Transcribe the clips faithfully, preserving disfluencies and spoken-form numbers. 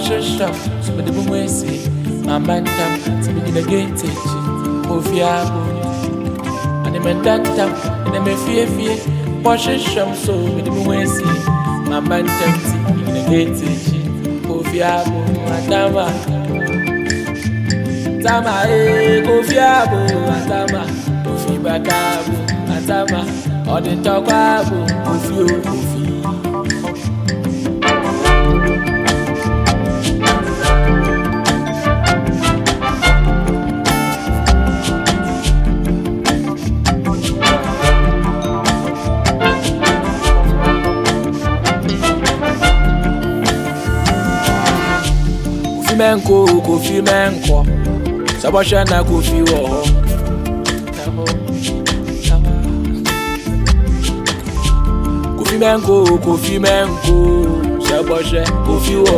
Washington, some of the Bumwesi, my man tam, some of the gate, Ofiabo, and the Mendantam, and the Mefia, Washington, so with the Bumwesi, my man tam, in the gate, Ofiabo, Atama, Tama, Ofiabo, Atama, Ofibakabo, Atama, or the Tokabo, Ofio, Ofi. Menko, Kofi Menko, Sabashana Kofi Wo. Kofi Menko, Kofi Menko, Sabasha Kofi Wo.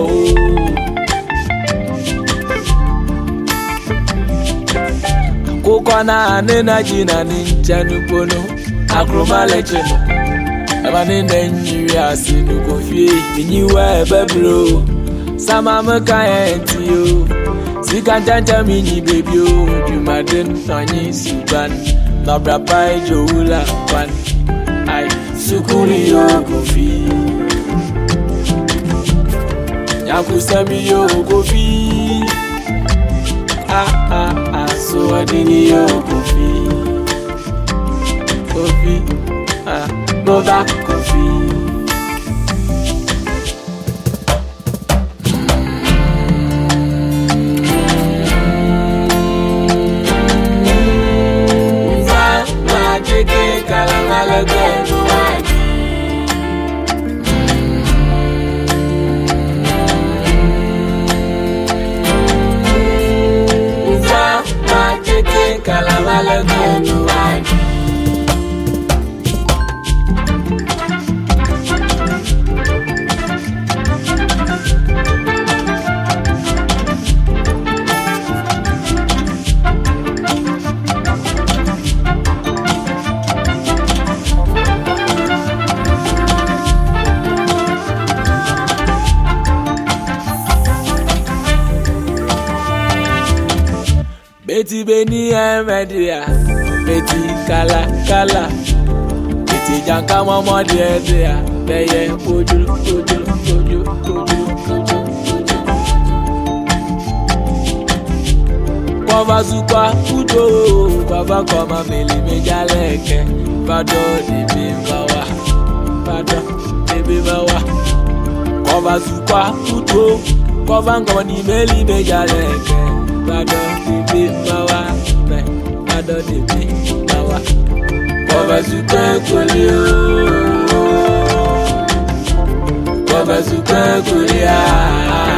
Kokona nena jina ninja nupono, akroma lecheno. Emani nenyiria sinu Kofi, minyiwe beblo. Sama makaenti yo, sikantanta mini baby yo. Jumaden nani suban, nabra pai joula pan. Ay sukuri yo Kofi, yaku sami yo Kofi. Ah ah ah, so adini yo Kofi, Kofi, ah go back Kofi. Betty Beni Media, Betty Kala Kala, Betty Janka Mama dear dear, Beye Puju Puju Puju Puju Puju Pava Zupa Pujo, Pava Koma Meli Mejaleke, Pado de Bivawa, Pado de Bivawa, Pava Zupa Pujo, Pava Koni Meli Mejaleke. Bado de mawa, bado de mawa. Baba zuka kolio, baba zuka kolia.